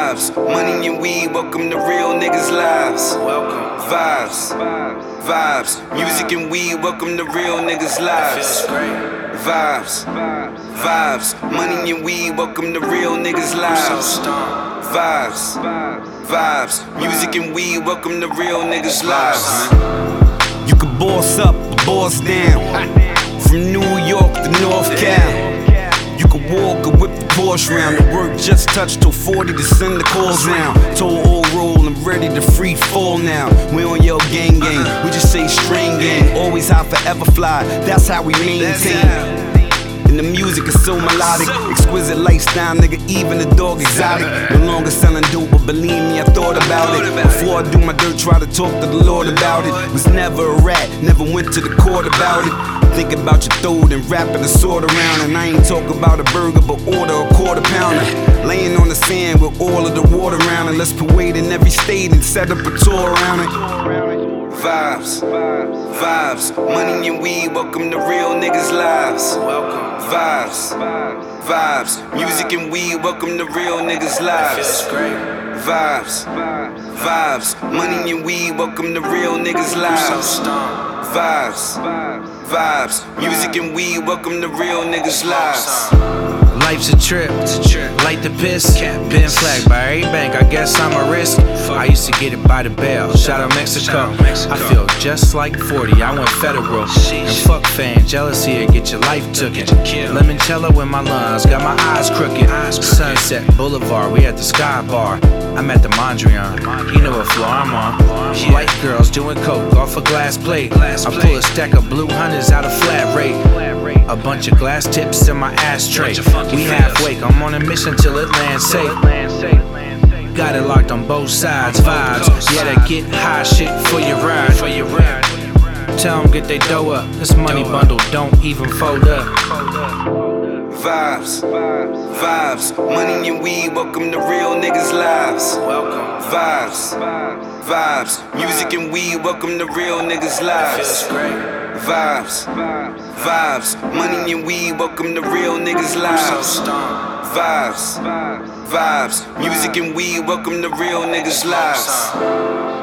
Vibes, money and weed, welcome to real niggas' lives. Welcome. Vibes, vibes, music and weed, welcome to real niggas' lives. Feels great. Vibes, vibes, money and weed, welcome to real niggas' So lives. stoned. Vibes, vibes, music and weed, welcome to real niggas' lives. You can boss up or boss down, from New York to North Cal. You can walk or whip the Porsche round. The work just touched till 40 to send the calls round. Told old roll, I'm ready to free fall now. We on your gang, we just say string gang. Always high, forever fly, that's how we maintain. And the music is so melodic, exquisite lifestyle, nigga, even the dog exotic. No longer selling dope, but believe me, I thought about it. Before I do my dirt, try to talk to the Lord about it. Was never a rat, never went to the court about it. Think about your throat and wrapping the sword around. And I ain't talking about a burger, but order a quarter pounder. Laying on the sand with all of the water around it. Let's parade in every state and set up a tour around it. Vibes, vibes, money and weed, welcome to real niggas' lives. Welcome. Vibes, vibes, music and weed, welcome to real niggas' Feels lives. great. Vibes, vibes, money and weed, welcome to real niggas' So lives. stoned. Vibes, vibes, music and weed, welcome to real niggas' lives. Life's a trip, light the piss. Been flagged by every bank, I guess I'm a risk. I used to get it by the bail, shout out Mexico. I feel just like 40, I went federal. And fuck fan, jealousy, it get your life tooken. Limoncello in my lungs, got my eyes crooked. Sunset Boulevard, we at the Sky Bar. I'm at the Mondrian, you know what floor I'm on. White girls doing coke off a glass plate. I pull a stack of blue hundreds out of flat rate. A bunch of glass tips in my ashtray. We halfway, I'm on a mission till it lands safe. Got it locked on both sides, vibes. Yeah, that get high shit for your ride. Tell them get they dough up. This money bundle don't even fold up. Vibes, vibes, money and weed, welcome to real niggas' lives. Welcome. Vibes, vibes, music and weed, welcome to real niggas' Feels lives. great. Vibes, vibes, money and weed, welcome to real niggas' So lives. stoned. Vibes, vibes, music and weed, welcome to real niggas' lives.